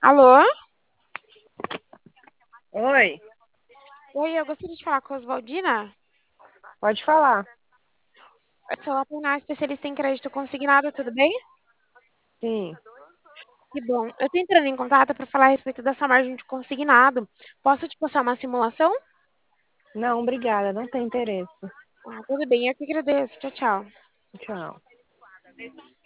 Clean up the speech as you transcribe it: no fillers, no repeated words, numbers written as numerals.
Alô? Oi, Oi, eu gostaria de falar com a Oswaldina. pode falar. Eu sou a Tainá, especialista em crédito consignado, tudo bem? Sim. Que bom. Eu estou entrando em contato para falar a respeito dessa margem de consignado. Posso te passar uma simulação? Não, obrigada, não tem interesse. Ah, tudo bem, eu que agradeço. Tchau, tchau. Tchau.